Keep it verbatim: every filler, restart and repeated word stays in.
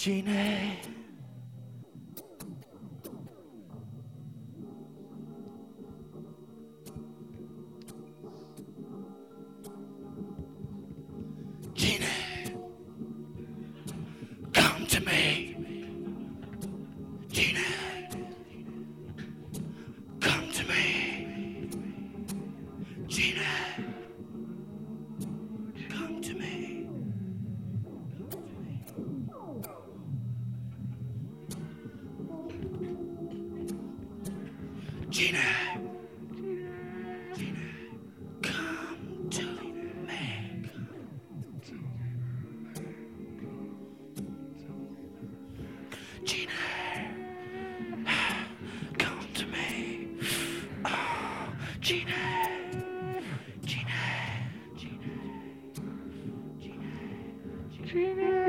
Gina. Gina, come to me. Gina, come to me. Gina, come to me. Gina, Gina, come to me. Gina, come to me. Oh, Gina, Gina, Gina, Gina, Gina.